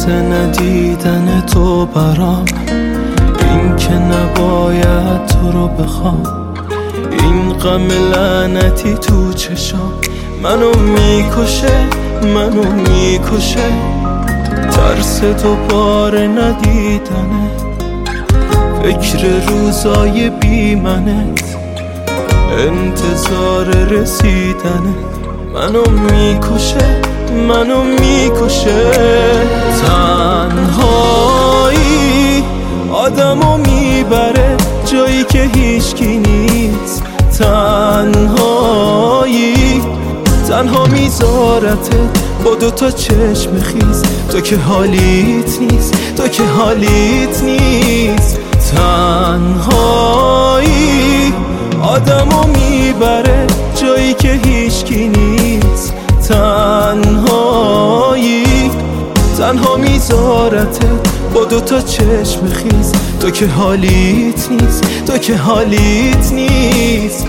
باعث ندیدن تو برام، این که نباید تو رو بخوام، این غم لعنتی تو چشام منو میکشه، منو میکشه. ترس دوباره ندیدنه، فکر روزای بی منت، انتظار رسیدنه منو میکشه، منو میکشه. تنهایی آدمو میبره جایی که هیچکی نیست، تنهایی تنها میذارته با دوتا چشم خیز. تو که حالیت نیست، تو که حالیت نیست. تنهایی آدمو میبره جایی که هیچکی نیست، تنهایی تنها میذارته با دوتا چشم خیز. تو که حالیت نیست، تو که حالیت نیست.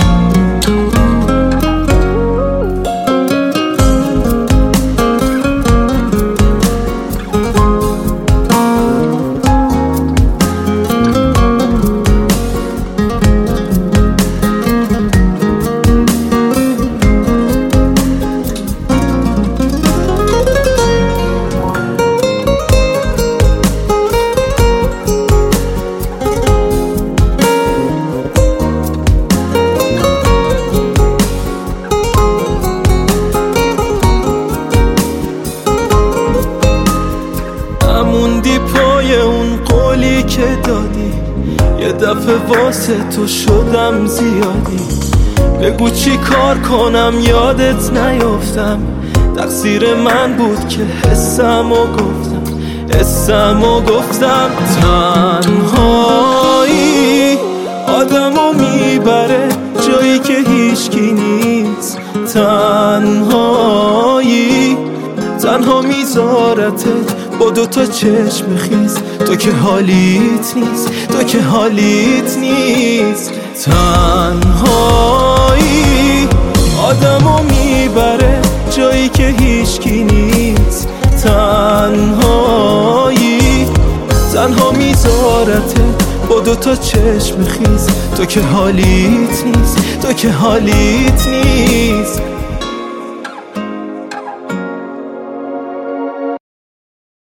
موندی پای اون قولی که دادی، یه دفعه واسه تو شدم زیادی. بگو چی کار کنم یادت نیافتم، تقصیر من بود که حسمو گفتم، حسمو گفتم. تنهایی آدمو میبره جایی که هیچکی نیست، تنهایی تنها میذارتت با دوتا چشم خیز. تو که حالیت نیست، تو که حالیت نیست. تنهایی آدمو میبره جایی که هیچکی نیست، تنهایی تنها میذارته با دوتا چشم خیز. تو که حالیت نیست، تو که حالیت نیست.